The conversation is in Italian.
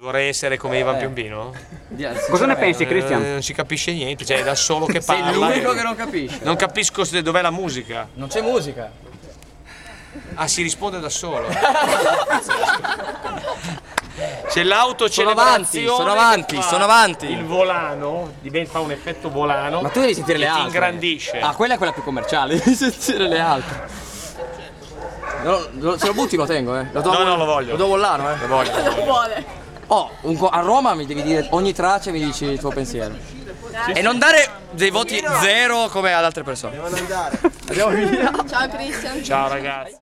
Vorrei essere come Ivan Piombino? Cosa ne pensi, Cristian? Non si capisce niente, cioè è da solo che Sei parla. l'unico che non capisce. Non capisco dov'è la musica. Non c'è musica. Ah, si risponde da solo. C'è l'autocelebrazione. Sono avanti. Il volano fa un effetto volano. Ma tu devi sentire le che ti altre. ingrandisce. Ah, quella è quella più commerciale, devi sentire le altre. Se lo butti lo tengo, No, non lo voglio. Lo do Vollano, Lo voglio. Vuole. Oh, a Roma mi devi dire ogni traccia e mi dici il tuo pensiero. E non dare dei voti zero come ad altre persone. Ciao Cristian. Ciao ragazzi.